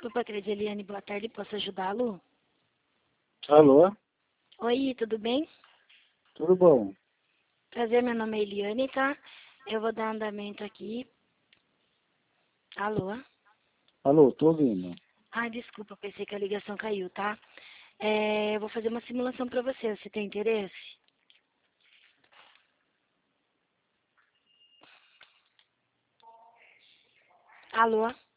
Desculpa, Credeliane, boa tarde, posso ajudá-lo? Alô? Oi, tudo bem? Tudo bom? Prazer, meu nome é Eliane, tá? Eu vou dar andamento aqui. Alô? Alô, tô ouvindo. Ai, desculpa, pensei que a ligação caiu, tá? Eu vou fazer uma simulação pra você tem interesse? Alô?